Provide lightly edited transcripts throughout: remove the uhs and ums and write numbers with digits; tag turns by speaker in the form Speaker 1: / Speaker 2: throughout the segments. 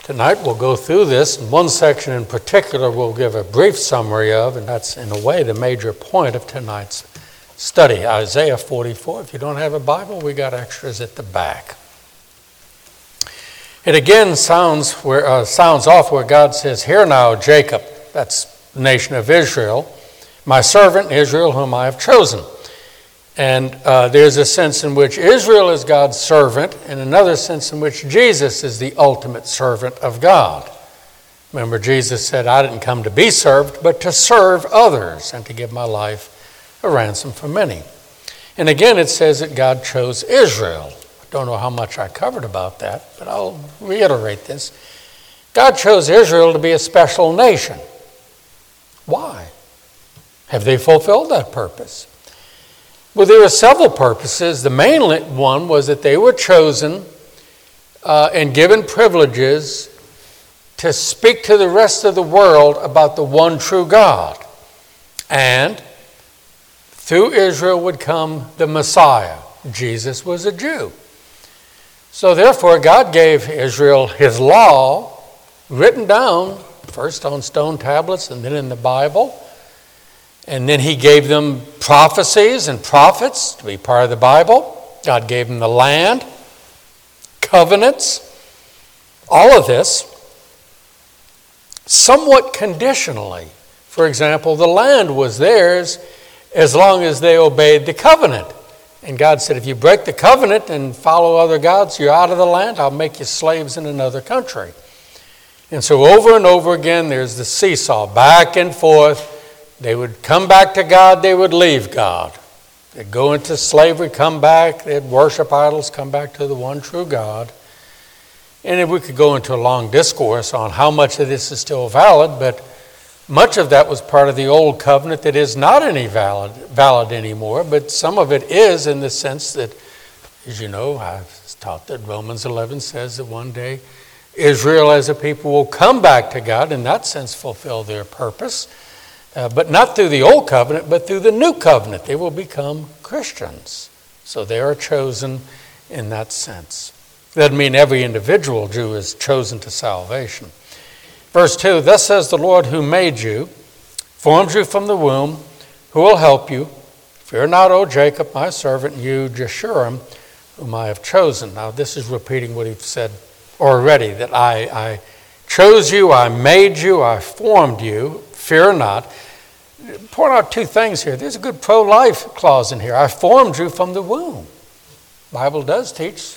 Speaker 1: Tonight we'll go through this, and one section in particular we'll give a brief summary of, and that's in a way the major point of tonight's study, Isaiah 44. If you don't have a Bible, we got extras at the back. It again sounds off where God says, "Hear now, Jacob," that's the nation of Israel, "my servant Israel, whom I have chosen." And there's a sense in which Israel is God's servant, and another sense in which Jesus is the ultimate servant of God. Remember, Jesus said, "I didn't come to be served, but to serve others and to give my life a ransom for many." And again, it says that God chose Israel. I don't know how much I covered about that, but I'll reiterate this. God chose Israel to be a special nation. Why? Have they fulfilled that purpose? Well, there were several purposes. The main one was that they were chosen and given privileges to speak to the rest of the world about the one true God. And through Israel would come the Messiah. Jesus was a Jew. So therefore, God gave Israel his law, written down first on stone tablets and then in the Bible. And then he gave them prophecies and prophets to be part of the Bible. God gave them the land, covenants, all of this, somewhat conditionally. For example, the land was theirs as long as they obeyed the covenant. And God said, if you break the covenant and follow other gods, you're out of the land. I'll make you slaves in another country. And so over and over again, there's the seesaw, back and forth. They would come back to God, they would leave God. They'd go into slavery, come back, they'd worship idols, come back to the one true God. And if we could go into a long discourse on how much of this is still valid, but much of that was part of the old covenant that is not any valid anymore, but some of it is in the sense that, as you know, I've taught that Romans 11 says that one day Israel as a people will come back to God, in that sense fulfill their purpose. But not through the old covenant, but through the new covenant. They will become Christians. So they are chosen in that sense. That means every individual Jew is chosen to salvation. Verse 2, "Thus says the Lord who made you, formed you from the womb, who will help you. Fear not, O Jacob, my servant, and you, Jeshurun, whom I have chosen." Now this is repeating what he said already, that I chose you, I made you, I formed you. Fear not. Point out two things here. There's a good pro-life clause in here. I formed you from the womb. The Bible does teach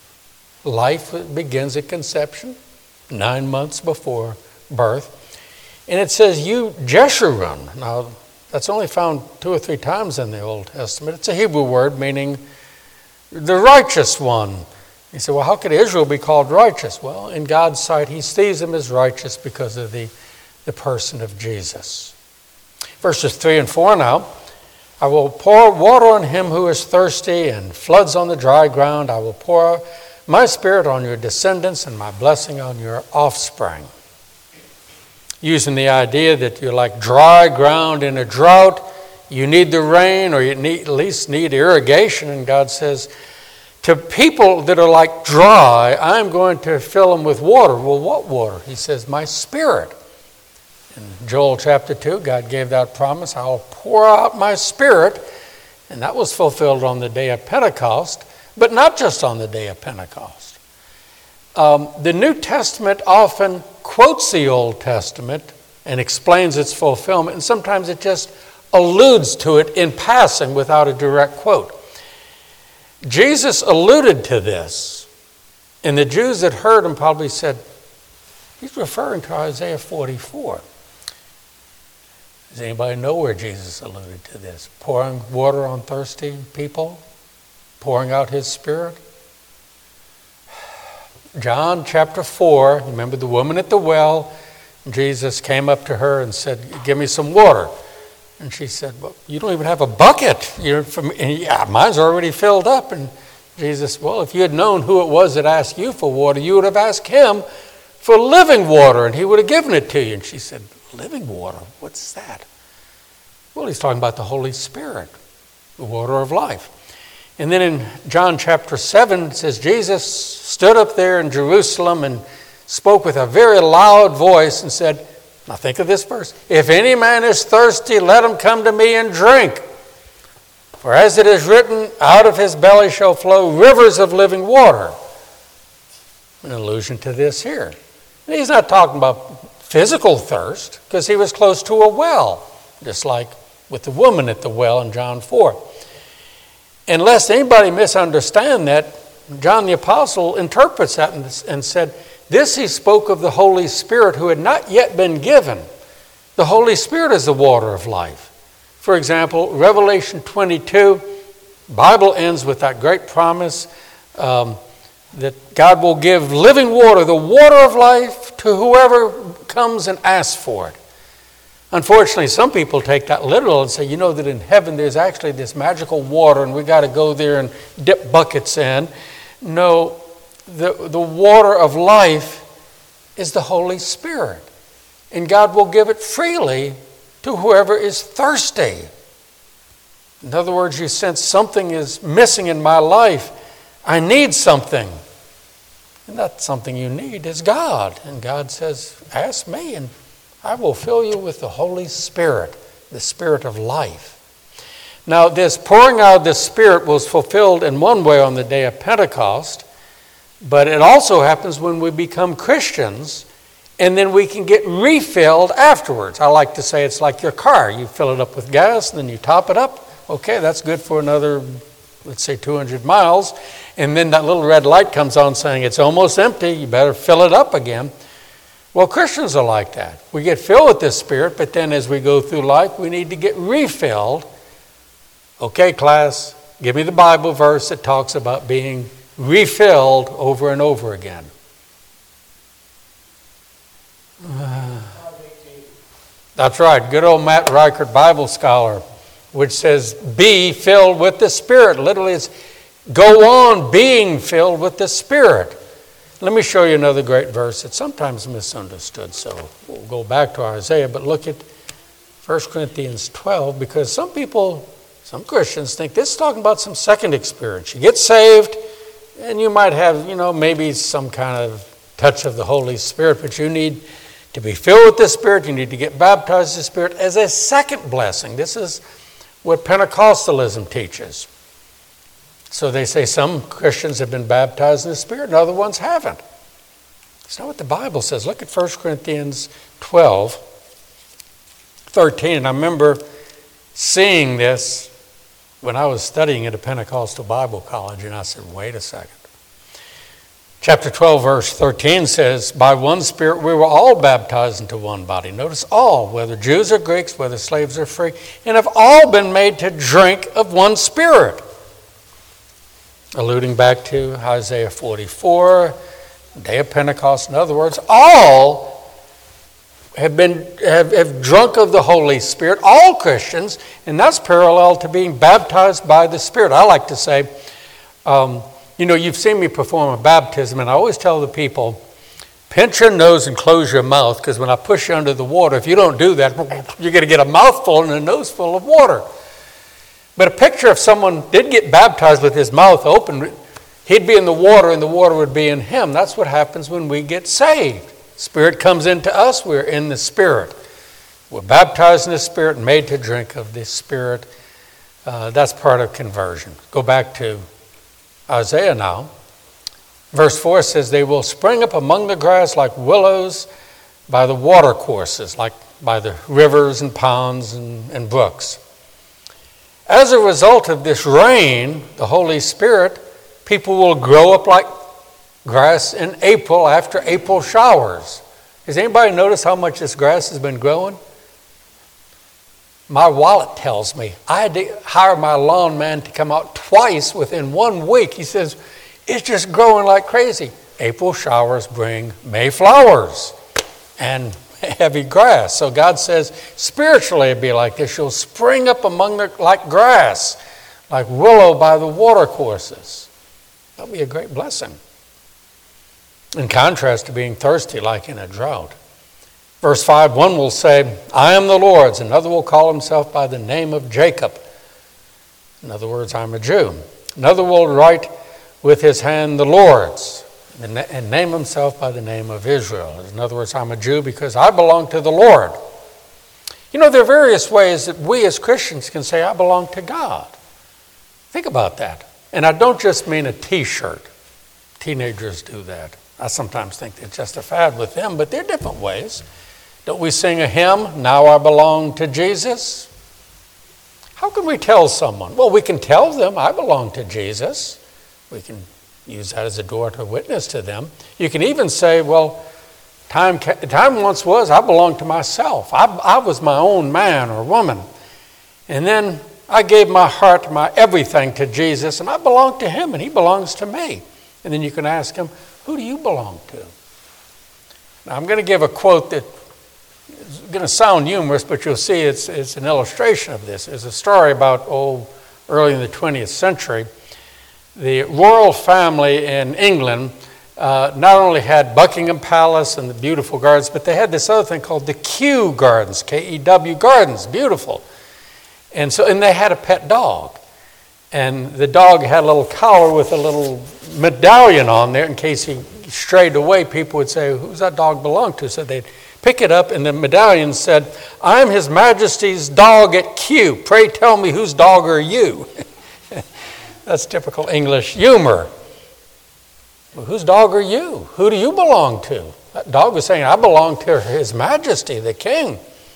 Speaker 1: life begins at conception, 9 months before birth. And it says, you, Jeshurun. Now, that's only found 2 or 3 times in the Old Testament. It's a Hebrew word meaning the righteous one. You say, well, how could Israel be called righteous? Well, in God's sight, he sees them as righteous because of the person of Jesus. Verses 3 and 4 now. "I will pour water on him who is thirsty and floods on the dry ground. I will pour my spirit on your descendants and my blessing on your offspring." Using the idea that you're like dry ground in a drought. You need the rain, or you at least need irrigation. And God says, to people that are like dry, I'm going to fill them with water. Well, what water? He says, my spirit. In Joel chapter 2, God gave that promise, I'll pour out my spirit. And that was fulfilled on the day of Pentecost, but not just on the day of Pentecost. The New Testament often quotes the Old Testament and explains its fulfillment, and sometimes it just alludes to it in passing without a direct quote. Jesus alluded to this, and the Jews that heard him probably said, he's referring to Isaiah 44. Does anybody know where Jesus alluded to this? Pouring water on thirsty people? Pouring out his spirit? John chapter 4, remember the woman at the well? Jesus came up to her and said, give me some water. And she said, well, you don't even have a bucket. Yeah, mine's already filled up. And Jesus, well, if you had known who it was that asked you for water, you would have asked him for living water, and he would have given it to you. And she said, living water? What's that? Well, he's talking about the Holy Spirit, the water of life. And then in John chapter 7, it says, Jesus stood up there in Jerusalem and spoke with a very loud voice and said, now think of this verse, if any man is thirsty, let him come to me and drink. For as it is written, out of his belly shall flow rivers of living water. An allusion to this here. And he's not talking about physical thirst, because he was close to a well, just like with the woman at the well in John 4. And lest anybody misunderstand that, John the Apostle interprets that and said, this he spoke of the Holy Spirit who had not yet been given. The Holy Spirit is the water of life. For example, Revelation 22, the Bible ends with that great promise that God will give living water, the water of life, to whoever comes and asks for it. Unfortunately, some people take that literal and say, you know that in heaven there's actually this magical water and we got to go there and dip buckets in. No, the water of life is the Holy Spirit. And God will give it freely to whoever is thirsty. In other words, you sense something is missing in my life. I need something. And that something you need is God. And God says, ask me and I will fill you with the Holy Spirit, the Spirit of life. Now, this pouring out of the Spirit was fulfilled in one way on the day of Pentecost, but it also happens when we become Christians, and then we can get refilled afterwards. I like to say it's like your car. You fill it up with gas, and then you top it up. Okay, that's good for another, let's say, 200 miles. And then that little red light comes on saying it's almost empty. You better fill it up again. Well, Christians are like that. We get filled with this Spirit, but then as we go through life, we need to get refilled. Okay, class, give me the Bible verse that talks about being refilled over and over again. That's right, good old Matt Reichert, Bible scholar, which says, be filled with the Spirit. Literally, it's go on being filled with the Spirit. Let me show you another great verse. It's sometimes misunderstood, so we'll go back to Isaiah, but look at 1 Corinthians 12, because some Christians think this is talking about some second experience. You get saved, and you might have, maybe some kind of touch of the Holy Spirit, but you need to be filled with the Spirit. You need to get baptized in the Spirit as a second blessing. This is what Pentecostalism teaches. So they say some Christians have been baptized in the Spirit and other ones haven't. It's not what the Bible says. Look at 1 Corinthians 12, 13. And I remember seeing this when I was studying at a Pentecostal Bible college, and I said, wait a second. Chapter 12, verse 13 says, by one Spirit we were all baptized into one body. Notice all, whether Jews or Greeks, whether slaves or free, and have all been made to drink of one Spirit. Alluding back to Isaiah 44, day of Pentecost. In other words, all have drunk of the Holy Spirit, all Christians, and that's parallel to being baptized by the Spirit. I like to say, you've seen me perform a baptism, and I always tell the people, pinch your nose and close your mouth, because when I push you under the water, if you don't do that, you're going to get a mouthful and a nose full of water. But a picture of someone did get baptized with his mouth open, he'd be in the water and the water would be in him. That's what happens when we get saved. Spirit comes into us, we're in the Spirit. We're baptized in the Spirit and made to drink of the Spirit. That's part of conversion. Go back to Isaiah now. Verse 4 says, they will spring up among the grass like willows by the water courses, like by the rivers and ponds and brooks. As a result of this rain, the Holy Spirit, people will grow up like grass in April after April showers. Has anybody noticed how much this grass has been growing? My wallet tells me I had to hire my lawn man to come out twice within 1 week. He says, it's just growing like crazy. April showers bring May flowers and heavy grass. So God says, spiritually it'd be like this. You'll spring up among like grass, like willow by the water courses. That'll be a great blessing. In contrast to being thirsty like in a drought. Verse 5, one will say, I am the Lord's. Another will call himself by the name of Jacob. In other words, I'm a Jew. Another will write with his hand the Lord's. and name himself by the name of Israel. In other words, I'm a Jew because I belong to the Lord. You know, there are various ways that we as Christians can say, I belong to God. Think about that. And I don't just mean a T-shirt. Teenagers do that. I sometimes think it's just a fad with them, but there are different ways. Don't we sing a hymn, Now I Belong to Jesus? How can we tell someone? Well, we can tell them, I belong to Jesus. We can use that as a door to witness to them. You can even say, well, time once was, I belonged to myself. I was my own man or woman. And then I gave my heart, my everything to Jesus, and I belong to him, and he belongs to me. And then you can ask him, who do you belong to? Now, I'm going to give a quote that is going to sound humorous, but you'll see it's an illustration of this. There's a story about, early in the 20th century. The royal family in England not only had Buckingham Palace and the beautiful gardens, but they had this other thing called the Kew Gardens, K-E-W Gardens, beautiful. And they had a pet dog. And the dog had a little collar with a little medallion on there in case he strayed away. People would say, who's that dog belong to? So they'd pick it up, and the medallion said, I'm His Majesty's dog at Kew. Pray tell me whose dog are you? That's typical English humor. Well, whose dog are you? Who do you belong to? That dog was saying, I belong to His Majesty, the King.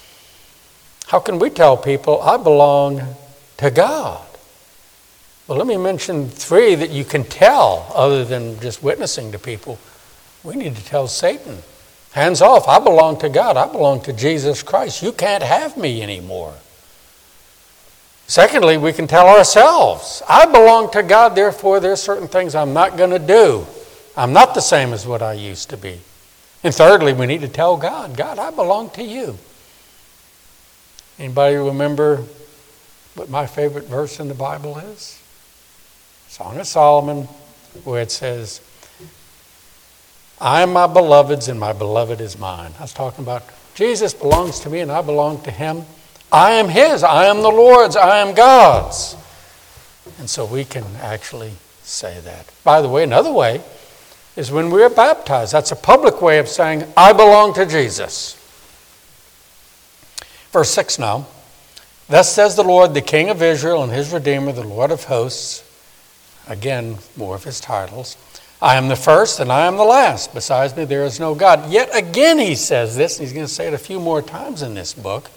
Speaker 1: How can we tell people, I belong to God? Well, let me mention 3 that you can tell other than just witnessing to people. We need to tell Satan, hands off, I belong to God. I belong to Jesus Christ. You can't have me anymore. Secondly, we can tell ourselves, I belong to God, therefore there are certain things I'm not going to do. I'm not the same as what I used to be. And thirdly, we need to tell God, God, I belong to you. Anybody remember what my favorite verse in the Bible is? Song of Solomon, where it says, I am my beloved's and my beloved is mine. I was talking about Jesus belongs to me and I belong to him. I am his, I am the Lord's, I am God's. And so we can actually say that. By the way, another way is when we are baptized. That's a public way of saying, I belong to Jesus. Verse 6 now. Thus says the Lord, the King of Israel and his Redeemer, the Lord of hosts. Again, more of his titles. I am the first and I am the last. Besides me, there is no God. Yet again he says this, and he's going to say it a few more times in this book.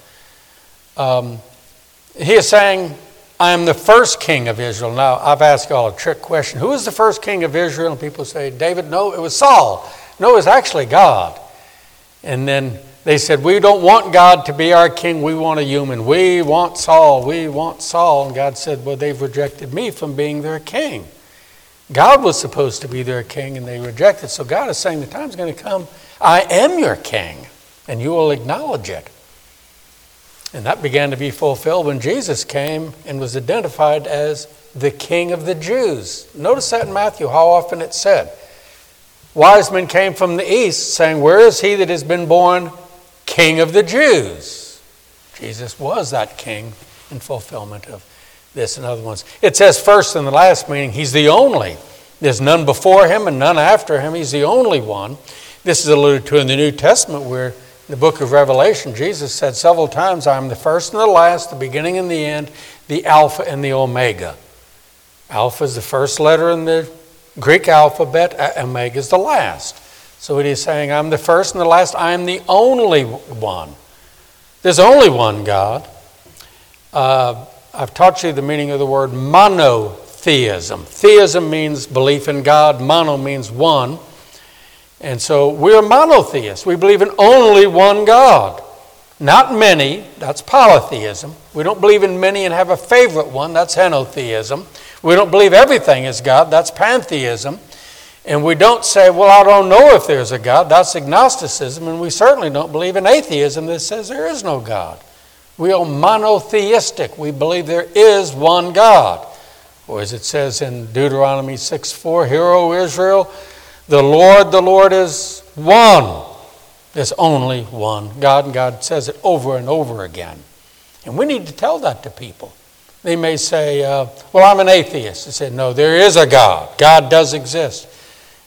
Speaker 1: He is saying, I am the first king of Israel. Now, I've asked you all a trick question. Who was the first king of Israel? And people say, David. No, it was Saul. No, it was actually God. And then they said, we don't want God to be our king. We want a human. We want Saul. We want Saul. And God said, well, they've rejected me from being their king. God was supposed to be their king, and they rejected. So God is saying, the time's going to come. I am your king, and you will acknowledge it. And that began to be fulfilled when Jesus came and was identified as the King of the Jews. Notice that in Matthew, how often it's said. Wise men came from the east saying, where is he that has been born King of the Jews? Jesus was that king in fulfillment of this and other ones. It says first and the last, meaning he's the only. There's none before him and none after him. He's the only one. This is alluded to in the New Testament where in the book of Revelation, Jesus said several times, I am the first and the last, the beginning and the end, the Alpha and the Omega. Alpha is the first letter in the Greek alphabet, Omega is the last. So it is saying, I'm the first and the last, I am the only one. There's only one God. I've taught you the meaning of the word monotheism. Theism means belief in God, mono means one. And so we're monotheists. We believe in only one God. Not many, that's polytheism. We don't believe in many and have a favorite one, that's henotheism. We don't believe everything is God, that's pantheism. And we don't say, well, I don't know if there's a God, that's agnosticism. And we certainly don't believe in atheism that says there is no God. We are monotheistic. We believe there is one God. Or as it says in Deuteronomy 6:4, Hear, O Israel, the Lord is one. There's only one God, and God says it over and over again. And we need to tell that to people. They may say, well, I'm an atheist. They say, no, there is a God. God does exist.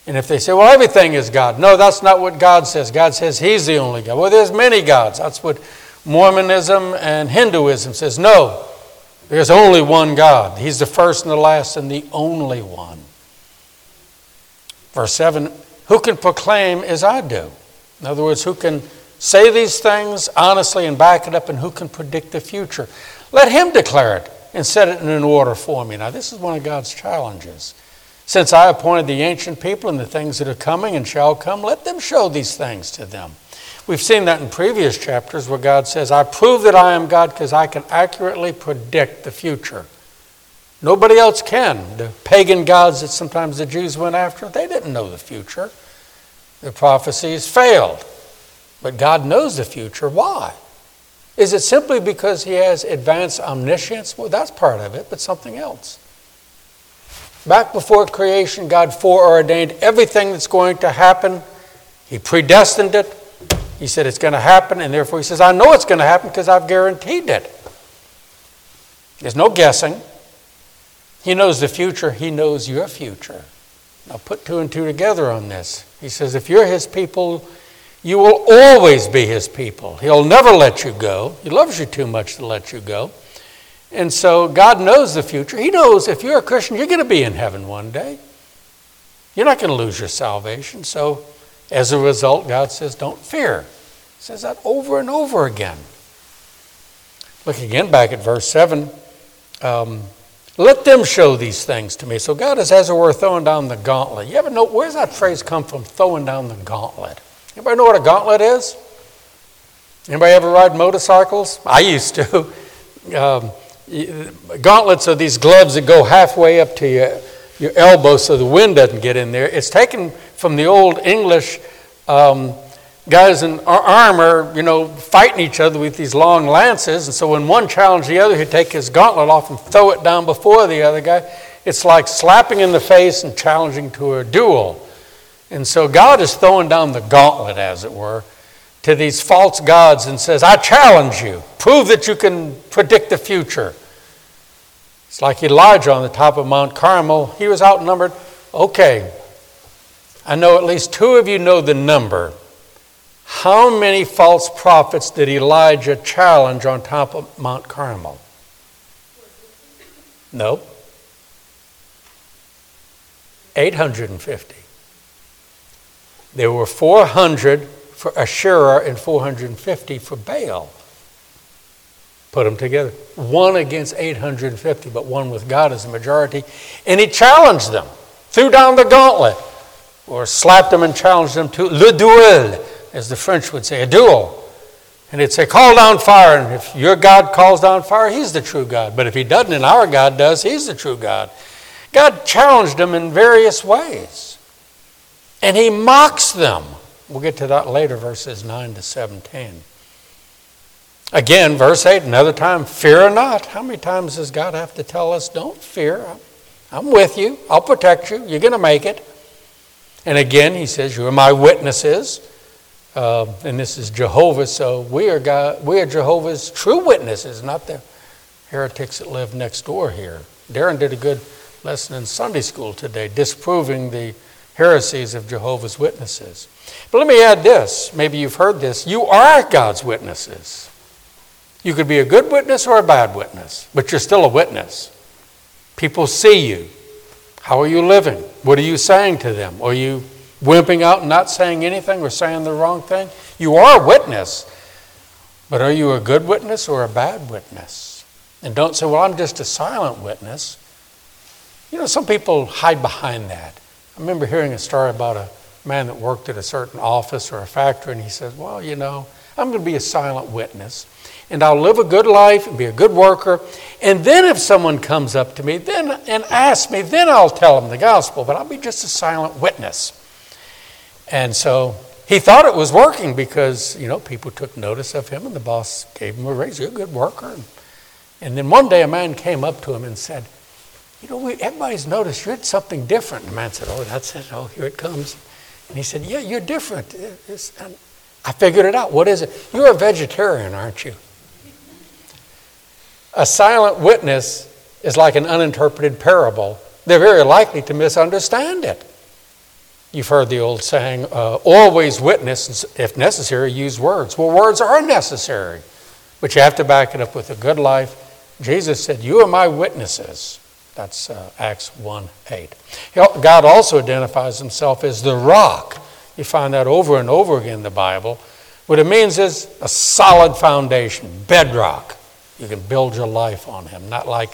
Speaker 1: And if they say, well, everything is God. No, that's not what God says. God says He's the only God. Well, there's many gods. That's what Mormonism and Hinduism says. No, there's only one God. He's the first and the last and the only one. Verse 7, who can proclaim as I do? In other words, who can say these things honestly and back it up, and who can predict the future? Let him declare it and set it in an order for me. Now, this is one of God's challenges. Since I appointed the ancient people and the things that are coming and shall come, let them show these things to them. We've seen that in previous chapters where God says, I prove that I am God because I can accurately predict the future. Nobody else can. The pagan gods that sometimes the Jews went after, they didn't know the future. The prophecies failed. But God knows the future. Why? Is it simply because He has advanced omniscience? Well, that's part of it, but something else. Back before creation, God foreordained everything that's going to happen. He predestined it. He said it's going to happen, and therefore He says, I know it's going to happen because I've guaranteed it. There's no guessing. He knows the future. He knows your future. Now put two and two together on this. He says, if you're His people, you will always be His people. He'll never let you go. He loves you too much to let you go. And so God knows the future. He knows if you're a Christian, you're going to be in heaven one day. You're not going to lose your salvation. So as a result, God says, don't fear. He says that over and over again. Look again back at verse 7. Let them show these things to me. So God is, as it were, throwing down the gauntlet. You ever know, where's that phrase come from, throwing down the gauntlet? Anybody know what a gauntlet is? Anybody ever ride motorcycles? I used to. Gauntlets are these gloves that go halfway up to your elbow so the wind doesn't get in there. It's taken from the old English guys in armor, fighting each other with these long lances. And so when one challenged the other, he'd take his gauntlet off and throw it down before the other guy. It's like slapping in the face and challenging to a duel. And so God is throwing down the gauntlet, as it were, to these false gods and says, I challenge you. Prove that you can predict the future. It's like Elijah on the top of Mount Carmel. He was outnumbered. Okay, I know at least two of you know the number. How many false prophets did Elijah challenge on top of Mount Carmel? Nope. 850. There were 400 for Asherah and 450 for Baal. Put them together. One against 850, but one with God as a majority. And he challenged them, threw down the gauntlet, or slapped them and challenged them to le duel, as the French would say, a duel. And he'd say, call down fire. And if your God calls down fire, He's the true God. But if He doesn't and our God does, He's the true God. God challenged them in various ways. And He mocks them. We'll get to that later, verses 9 to 17. Again, verse 8, another time, fear not. How many times does God have to tell us, don't fear? I'm with you. I'll protect you. You're going to make it. And again, He says, you are my witnesses. And this is Jehovah, so we are Jehovah's true witnesses, not the heretics that live next door here. Darren did a good lesson in Sunday school today, disproving the heresies of Jehovah's Witnesses. But let me add this. Maybe you've heard this. You are God's witnesses. You could be a good witness or a bad witness, but you're still a witness. People see you. How are you living? What are you saying to them? Are you wimping out and not saying anything or saying the wrong thing? You are a witness, but are you a good witness or a bad witness? And don't say, well, I'm just a silent witness. Some people hide behind that. I remember hearing a story about a man that worked at a certain office or a factory, and he says, well, I'm going to be a silent witness, and I'll live a good life and be a good worker, and then if someone comes up to me and asks me, then I'll tell them the gospel, but I'll be just a silent witness. And so he thought it was working because, people took notice of him, and the boss gave him a raise. You're a good worker. And then one day a man came up to him and said, everybody's noticed you're something different. And the man said, oh, that's it. Oh, here it comes. And he said, yeah, you're different. I figured it out. What is it? You're a vegetarian, aren't you? A silent witness is like an uninterpreted parable. They're very likely to misunderstand it. You've heard the old saying, always witness, if necessary, use words. Well, words are necessary, but you have to back it up with a good life. Jesus said, you are my witnesses. That's Acts 1:8. God also identifies himself as the rock. You find that over and over again in the Bible. What it means is a solid foundation, bedrock. You can build your life on him, not like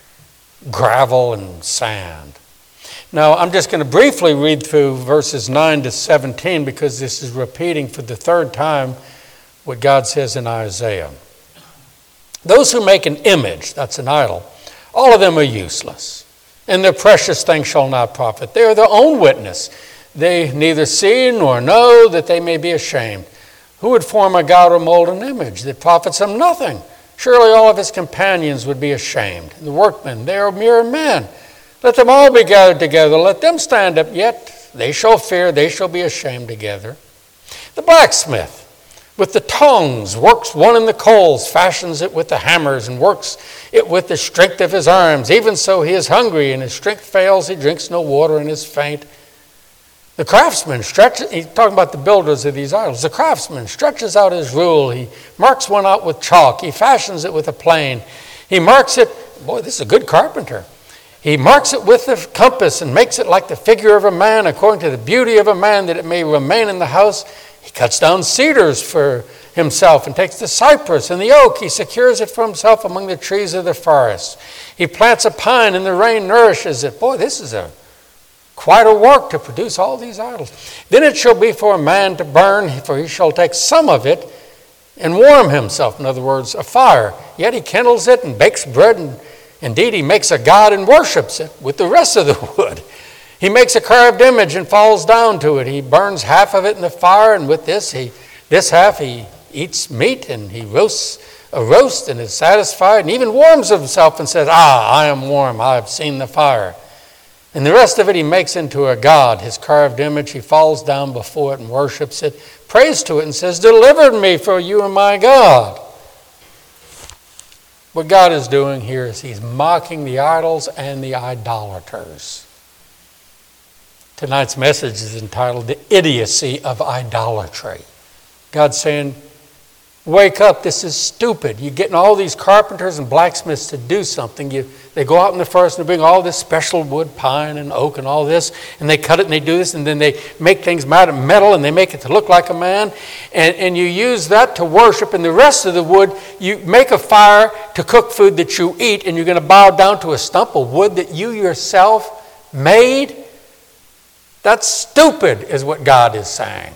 Speaker 1: gravel and sand. Now, I'm just going to briefly read through verses 9 to 17 because this is repeating for the third time what God says in Isaiah. Those who make an image, that's an idol, all of them are useless, and their precious things shall not profit. They are their own witness. They neither see nor know that they may be ashamed. Who would form a god or mold an image that profits him nothing? Surely all of his companions would be ashamed. The workmen, they are mere men. Let them all be gathered together. Let them stand up, yet they shall fear, they shall be ashamed together. The blacksmith, with the tongs, works one in the coals, fashions it with the hammers, and works it with the strength of his arms. Even so he is hungry, and his strength fails. He drinks no water and is faint. The craftsman stretches, he's talking about the builders of these idols. The craftsman stretches out his rule. He marks one out with chalk. He fashions it with a plane. He marks it, boy, this is a good carpenter. He marks it with the compass and makes it like the figure of a man, according to the beauty of a man, that it may remain in the house. He cuts down cedars for himself and takes the cypress and the oak. He secures it for himself among the trees of the forest. He plants a pine and the rain nourishes it. Boy, this is quite a work to produce all these idols. Then it shall be for a man to burn, for he shall take some of it and warm himself. In other words, a fire. Yet he kindles it and bakes bread, and indeed he makes a god and worships it with the rest of the wood. He makes a carved image and falls down to it. He burns half of it in the fire, and with this half he eats meat, and he roasts a roast and is satisfied, and even warms himself and says, I am warm, I have seen the fire. And the rest of it he makes into a god, his carved image. He falls down before it and worships it, prays to it and says, deliver me, for you are my God. What God is doing here is he's mocking the idols and the idolaters. Tonight's message is entitled The Idiocy of Idolatry. God's saying, wake up, this is stupid. You're getting all these carpenters and blacksmiths to do something. They go out in the forest and they bring all this special wood, pine and oak and all this, and they cut it and they do this, and then they make things out of metal and they make it to look like a man, and you use that to worship, and the rest of the wood, you make a fire to cook food that you eat, and you're going to bow down to a stump of wood that you yourself made? That's stupid, is what God is saying.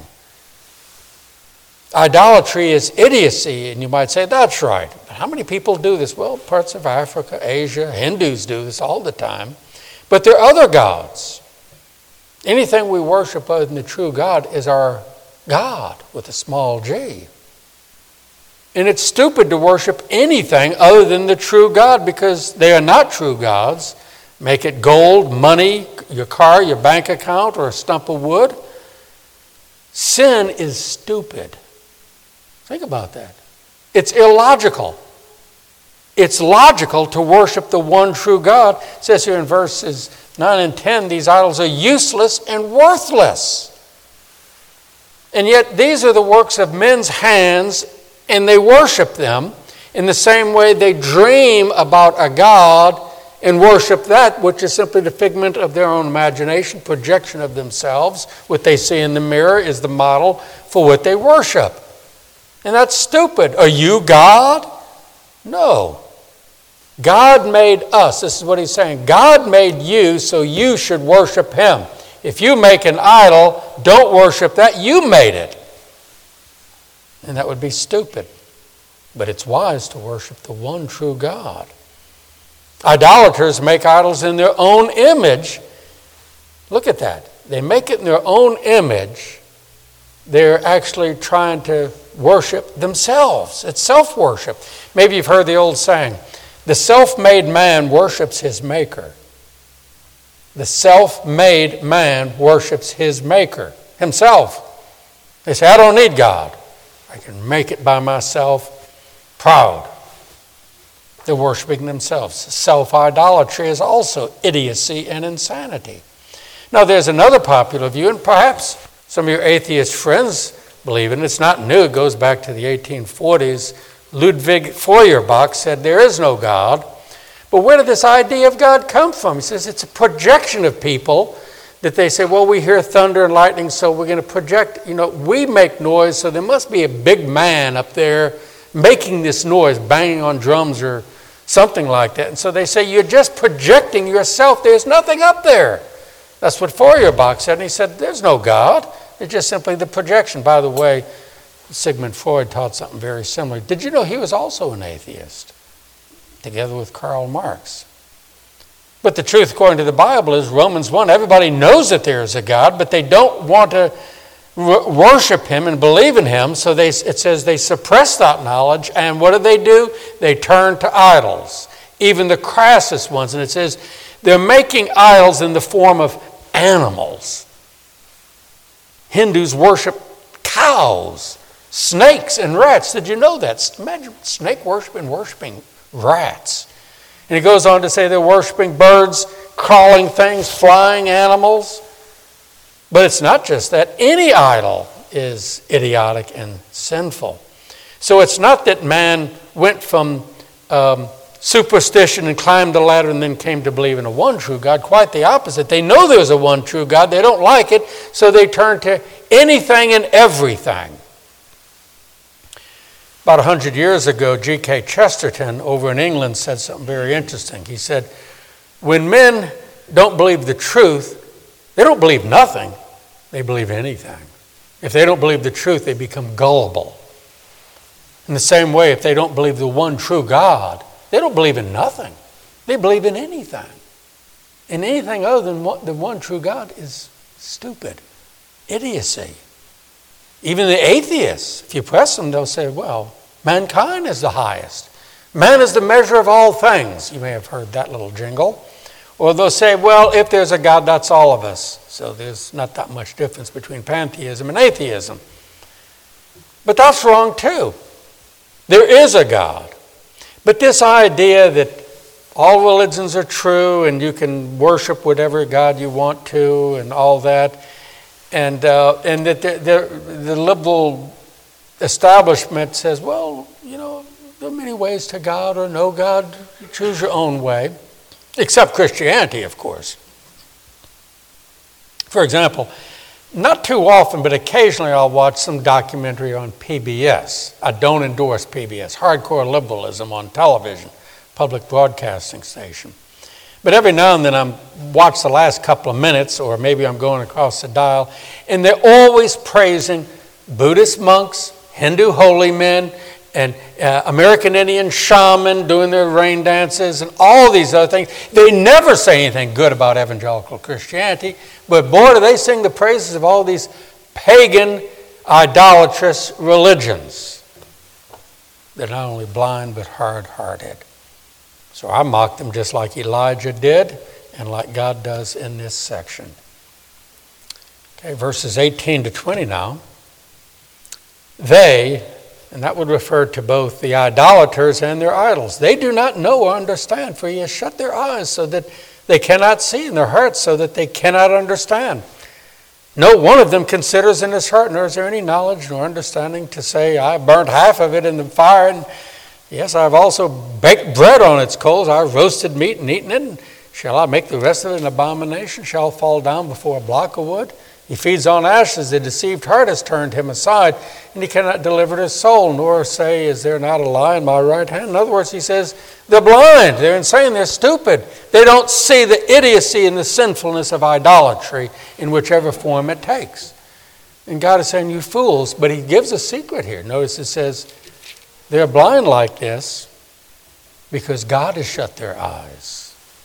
Speaker 1: Idolatry is idiocy, and you might say, that's right. But how many people do this? Well, parts of Africa, Asia, Hindus do this all the time. But there are other gods. Anything we worship other than the true God is our God with a small g. And it's stupid to worship anything other than the true God because they are not true gods. Make it gold, money, your car, your bank account, or a stump of wood. Sin is stupid. Think about that. It's illogical. It's logical to worship the one true God. It says here in verses 9 and 10, these idols are useless and worthless. And yet these are the works of men's hands, and they worship them in the same way they dream about a God and worship that which is simply the figment of their own imagination, projection of themselves. What they see in the mirror is the model for what they worship. And that's stupid. Are you God? No. God made us. This is what he's saying. God made you, so you should worship him. If you make an idol, don't worship that. You made it. And that would be stupid. But it's wise to worship the one true God. Idolaters make idols in their own image. Look at that. They make it in their own image. They're actually trying to worship themselves. It's self-worship. Maybe you've heard the old saying, the self-made man worships his maker. The self-made man worships his maker, himself. They say, I don't need God. I can make it by myself. Proud. They're worshiping themselves. Self-idolatry is also idiocy and insanity. Now, there's another popular view, and perhaps some of your atheist friends believe in it. It's not new. It goes back to the 1840s. Ludwig Feuerbach said there is no God. But where did this idea of God come from? He says it's a projection of people that they say, well, we hear thunder and lightning, so we're going to project. We make noise, so there must be a big man up there making this noise, banging on drums or something like that. And so they say, you're just projecting yourself. There's nothing up there. That's what Feuerbach said. And he said, there's no God. It's just simply the projection. By the way, Sigmund Freud taught something very similar. Did you know he was also an atheist, together with Karl Marx? But the truth, according to the Bible, is Romans 1. Everybody knows that there is a God, but they don't want to worship him and believe in him. So it says they suppress that knowledge. And what do? They turn to idols, even the crassest ones. And it says they're making idols in the form of animals. Hindus worship cows, snakes, and rats. Did you know that? Imagine snake worship and worshiping rats. And it goes on to say they're worshiping birds, crawling things, flying animals. But it's not just that. Any idol is idiotic and sinful. So it's not that man went from superstition and climbed the ladder and then came to believe in a one true God. Quite the opposite. They know there's a one true God. They don't like it, so they turn to anything and everything. About 100 years ago, G.K. Chesterton over in England said something very interesting. He said, when men don't believe the truth, they don't believe nothing, they believe anything. If they don't believe the truth, they become gullible. In the same way, if they don't believe the one true God, they don't believe in nothing. They believe in anything. And anything other than the one true God is stupid, idiocy. Even the atheists, if you press them, they'll say, well, mankind is the highest. Man is the measure of all things. You may have heard that little jingle. Or they'll say, well, if there's a God, that's all of us. So there's not that much difference between pantheism and atheism. But that's wrong too. There is a God. But this idea that all religions are true and you can worship whatever God you want to and all that, and that the liberal establishment says, well, there are many ways to God or no God. You choose your own way. Except Christianity, of course. For example, not too often, but occasionally I'll watch some documentary on PBS. I don't endorse PBS, hardcore liberalism on television, public broadcasting station. But every now and then I watch the last couple of minutes, or maybe I'm going across the dial, and they're always praising Buddhist monks, Hindu holy men, and American Indian shaman doing their rain dances and all these other things. They never say anything good about evangelical Christianity, but boy, do they sing the praises of all these pagan, idolatrous religions. They're not only blind, but hard-hearted. So I mock them just like Elijah did and like God does in this section. Okay, verses 18 to 20 now. They, and that would refer to both the idolaters and their idols, they do not know or understand, for he has shut their eyes so that they cannot see, and their hearts so that they cannot understand. No one of them considers in his heart, nor is there any knowledge nor understanding to say, I burnt half of it in the fire, and yes, I've also baked bread on its coals, I've roasted meat and eaten it, and shall I make the rest of it an abomination? Shall it fall down before a block of wood? He feeds on ashes, the deceived heart has turned him aside, and he cannot deliver his soul, nor say, is there not a lie in my right hand? In other words, he says, they're blind, they're insane, they're stupid. They don't see the idiocy and the sinfulness of idolatry in whichever form it takes. And God is saying, you fools, but he gives a secret here. Notice it says, they're blind like this because God has shut their eyes.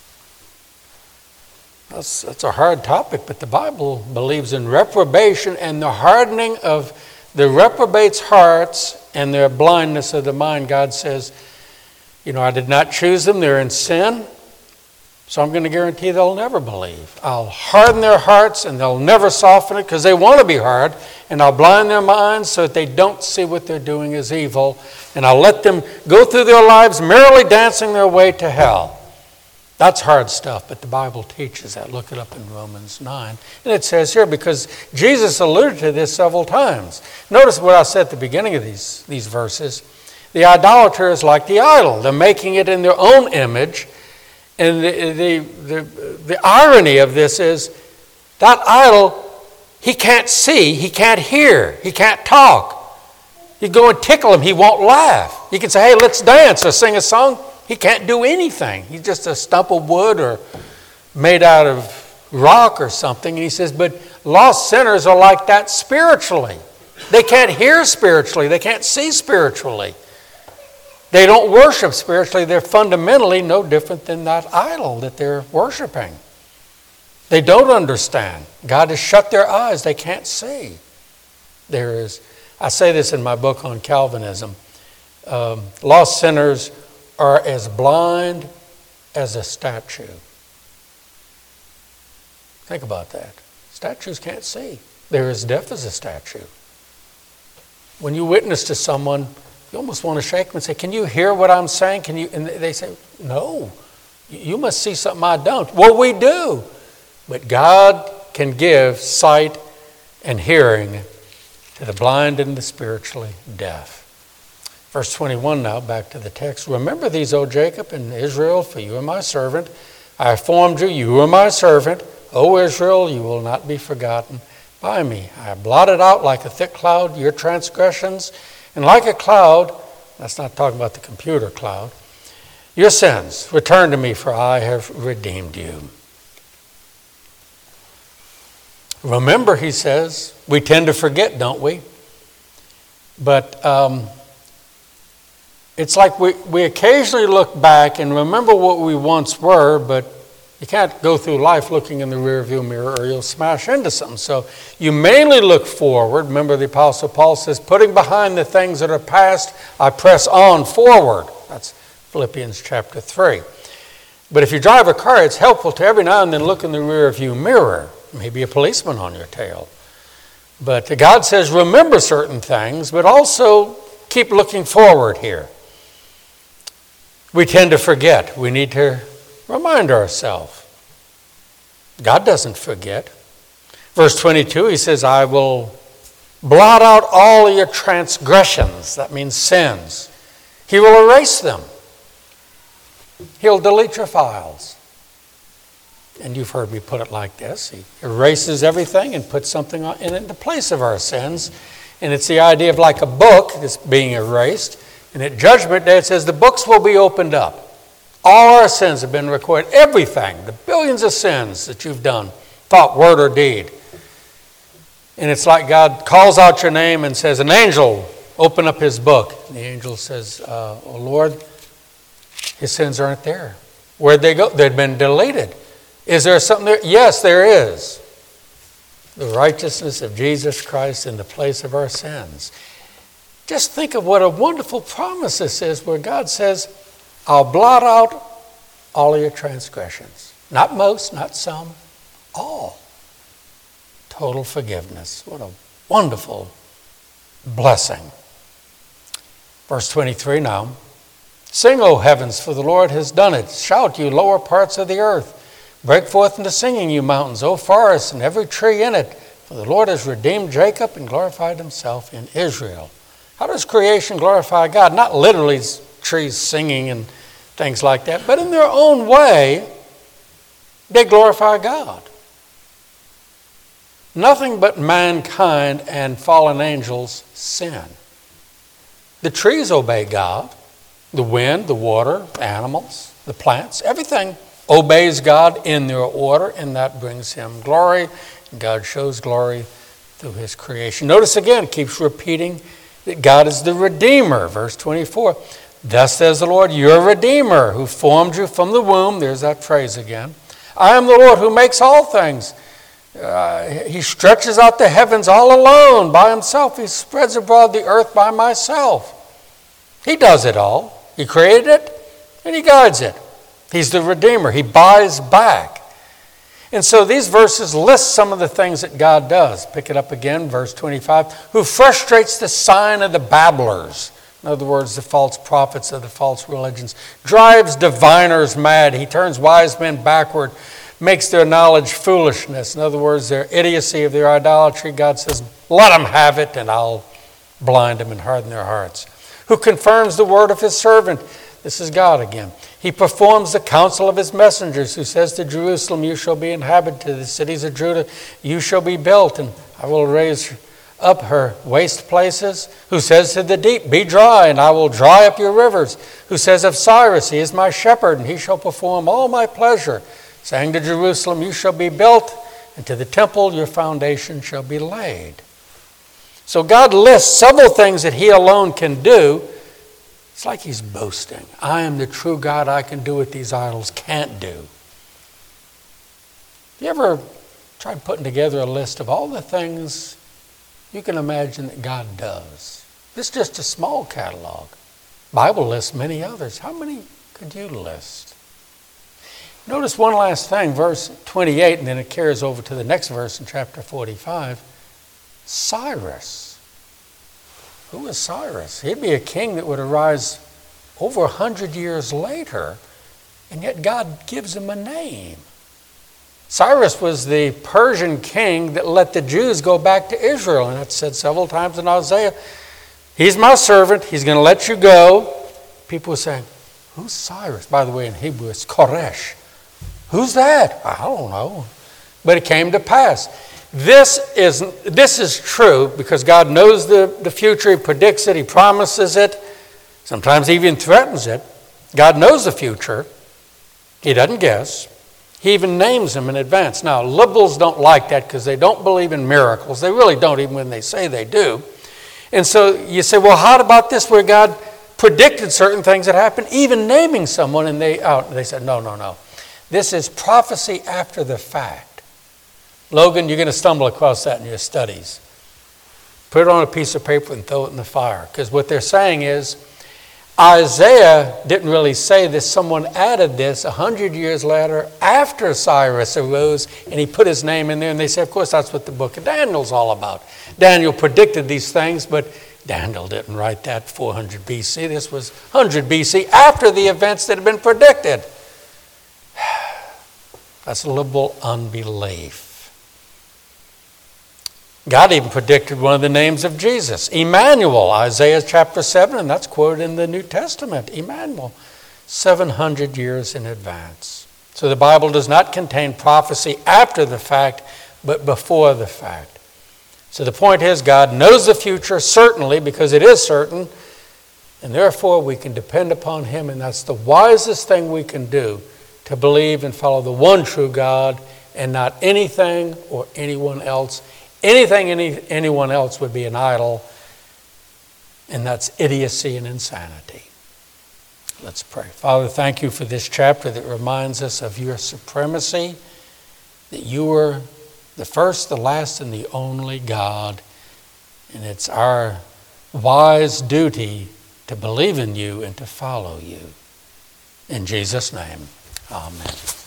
Speaker 1: That's a hard topic, but the Bible believes in reprobation and the hardening of the reprobates' hearts and their blindness of the mind. God says, I did not choose them. They're in sin. So I'm going to guarantee they'll never believe. I'll harden their hearts and they'll never soften it because they want to be hard. And I'll blind their minds so that they don't see what they're doing is evil. And I'll let them go through their lives merrily dancing their way to hell. That's hard stuff, but the Bible teaches that. Look it up in Romans 9. And it says here, because Jesus alluded to this several times. Notice what I said at the beginning of these verses. The idolater is like the idol. They're making it in their own image. And the irony of this is that idol, he can't see, he can't hear, he can't talk. You go and tickle him, he won't laugh. You can say, hey, let's dance or sing a song. He can't do anything. He's just a stump of wood or made out of rock or something. And he says, but lost sinners are like that spiritually. They can't hear spiritually. They can't see spiritually. They don't worship spiritually. They're fundamentally no different than that idol that they're worshiping. They don't understand. God has shut their eyes. They can't see. I say this in my book on Calvinism. Lost sinners are as blind as a statue. Think about that. Statues can't see. They're as deaf as a statue. When you witness to someone, you almost want to shake them and say, can you hear what I'm saying? And they say, no, you must see something I don't. Well, we do. But God can give sight and hearing to the blind and the spiritually deaf. Verse 21 now, back to the text. Remember these, O Jacob and Israel, for you are my servant. I formed you, you are my servant. O Israel, you will not be forgotten by me. I have blotted out like a thick cloud your transgressions, and like a cloud, that's not talking about the computer cloud, your sins. Return to me, for I have redeemed you. Remember, he says, we tend to forget, don't we? But it's like we occasionally look back and remember what we once were, but you can't go through life looking in the rearview mirror or you'll smash into something. So you mainly look forward. Remember the Apostle Paul says, putting behind the things that are past, I press on forward. That's Philippians chapter 3. But if you drive a car, it's helpful to every now and then look in the rearview mirror. Maybe a policeman on your tail. But God says, remember certain things, but also keep looking forward here. We tend to forget. We need to remind ourselves. God doesn't forget. Verse 22, he says, I will blot out all your transgressions. That means sins. He will erase them. He'll delete your files. And you've heard me put it like this. He erases everything and puts something in the place of our sins. And it's the idea of like a book that's being erased. And at Judgment Day, it says the books will be opened up. All our sins have been recorded. Everything, the billions of sins that you've done, thought, word, or deed. And it's like God calls out your name and says, an angel, open up his book. And the angel says, oh Lord, his sins aren't there. Where'd they go? They'd been deleted. Is there something there? Yes, there is. The righteousness of Jesus Christ in the place of our sins. Just think of what a wonderful promise this is where God says, I'll blot out all of your transgressions. Not most, not some, all. Total forgiveness. What a wonderful blessing. Verse 23 now. Sing, O heavens, for the Lord has done it. Shout, you lower parts of the earth. Break forth into singing, you mountains, O forests, and every tree in it. For the Lord has redeemed Jacob and glorified himself in Israel. How does creation glorify God? Not literally trees singing and things like that, but in their own way, they glorify God. Nothing but mankind and fallen angels sin. The trees obey God. The wind, the water, animals, the plants, everything obeys God in their order, and that brings him glory. And God shows glory through his creation. Notice again, it keeps repeating that God is the Redeemer. Verse 24, thus says the Lord, your Redeemer, who formed you from the womb. There's that phrase again. I am the Lord who makes all things. He stretches out the heavens all alone by himself. He spreads abroad the earth by myself. He does it all. He created it and he guides it. He's the Redeemer. He buys back. And so these verses list some of the things that God does. Pick it up again, verse 25. Who frustrates the sign of the babblers. In other words, the false prophets of the false religions. Drives diviners mad. He turns wise men backward, makes their knowledge foolishness. In other words, their idiocy of their idolatry. God says, let them have it, and I'll blind them and harden their hearts. Who confirms the word of his servant. This is God again. He performs the counsel of his messengers, who says to Jerusalem, you shall be inhabited, to the cities of Judah, you shall be built, and I will raise up her waste places. Who says to the deep, be dry, and I will dry up your rivers. Who says of Cyrus, he is my shepherd, and he shall perform all my pleasure. Saying to Jerusalem, you shall be built, and to the temple your foundation shall be laid. So God lists several things that he alone can do. It's like he's boasting. I am the true God. I can do what these idols can't do. You ever tried putting together a list of all the things you can imagine that God does? This is just a small catalog. Bible lists many others. How many could you list? Notice one last thing, verse 28, and then it carries over to the next verse in chapter 45. Cyrus. Who is Cyrus? He'd be a king that would arise over 100 years later, and yet God gives him a name. Cyrus was the Persian king that let the Jews go back to Israel, and it's said several times in Isaiah, he's my servant, he's going to let you go. People were saying, who's Cyrus? By the way, in Hebrew, it's Koresh. Who's that? I don't know. But it came to pass. This is true because God knows the future. He predicts it. He promises it. Sometimes he even threatens it. God knows the future. He doesn't guess. He even names them in advance. Now, liberals don't like that because they don't believe in miracles. They really don't, even when they say they do. And so you say, well, how about this where God predicted certain things that happened, even naming someone, and they said, no. This is prophecy after the fact. Logan, you're going to stumble across that in your studies. Put it on a piece of paper and throw it in the fire. Because what they're saying is, Isaiah didn't really say this. Someone added this 100 years later after Cyrus arose, and he put his name in there. And they say, of course, that's what the book of Daniel's all about. Daniel predicted these things, but Daniel didn't write that 400 BC. This was 100 BC after the events that had been predicted. That's liberal unbelief. God even predicted one of the names of Jesus, Emmanuel, Isaiah chapter 7, and that's quoted in the New Testament, Emmanuel, 700 years in advance. So the Bible does not contain prophecy after the fact, but before the fact. So the point is, God knows the future, certainly, because it is certain, and therefore we can depend upon him, and that's the wisest thing we can do, to believe and follow the one true God and not anything or anyone else. Anyone else would be an idol, and that's idiocy and insanity. Let's pray. Father, thank you for this chapter that reminds us of your supremacy, that you are the first, the last, and the only God, and it's our wise duty to believe in you and to follow you. In Jesus' name, amen.